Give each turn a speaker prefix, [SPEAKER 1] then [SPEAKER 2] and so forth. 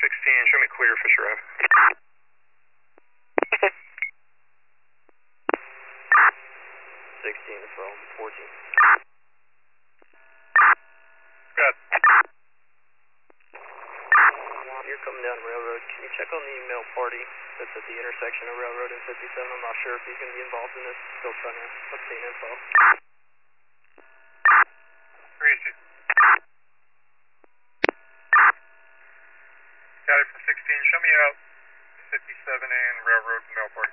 [SPEAKER 1] 16, show me clear Fisher Ave.
[SPEAKER 2] 16 from 14.
[SPEAKER 1] Good.
[SPEAKER 2] You're coming down Railroad. Can you check on the male party that's at the intersection of Railroad and 57? I'm not sure if he's going to be involved in this. Still trying to obtain info.
[SPEAKER 1] Where is he? Got it from 16. Show me out 57 and Railroad male party.